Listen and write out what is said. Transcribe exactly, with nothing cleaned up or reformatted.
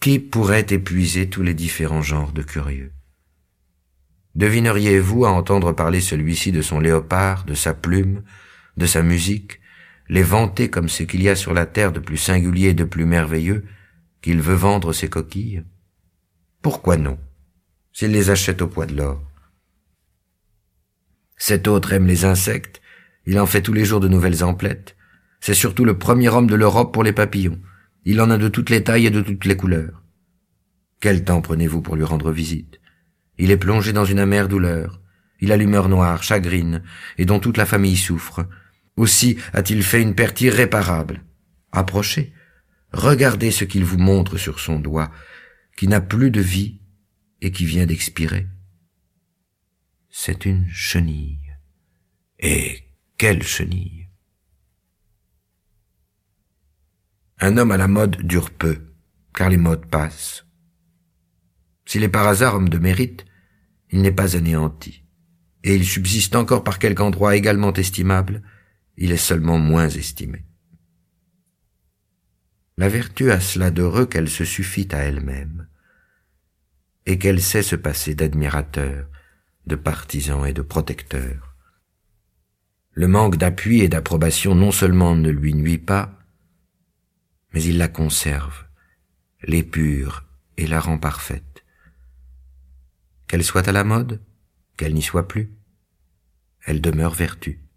Qui pourrait épuiser tous les différents genres de curieux? Devineriez-vous à entendre parler celui-ci de son léopard, de sa plume, de sa musique, les vanter comme ce qu'il y a sur la terre de plus singulier et de plus merveilleux, qu'il veut vendre ses coquilles? Pourquoi non, s'il les achète au poids de l'or? Cet autre aime les insectes, il en fait tous les jours de nouvelles emplettes. C'est surtout le premier homme de l'Europe pour les papillons. Il en a de toutes les tailles et de toutes les couleurs. Quel temps prenez-vous pour lui rendre visite? Il est plongé dans une amère douleur. Il a l'humeur noire, chagrine, et dont toute la famille souffre. Aussi a-t-il fait une perte irréparable. Approchez, regardez ce qu'il vous montre sur son doigt, qui n'a plus de vie et qui vient d'expirer. C'est une chenille. Et quelle chenille! Un homme à la mode dure peu, car les modes passent. S'il est par hasard homme de mérite, il n'est pas anéanti, et il subsiste encore par quelque endroit également estimable, il est seulement moins estimé. La vertu a cela d'heureux qu'elle se suffit à elle-même, et qu'elle sait se passer d'admirateurs, de partisans et de protecteurs. Le manque d'appui et d'approbation non seulement ne lui nuit pas, mais il la conserve, l'épure et la rend parfaite. Qu'elle soit à la mode, qu'elle n'y soit plus, elle demeure vertu.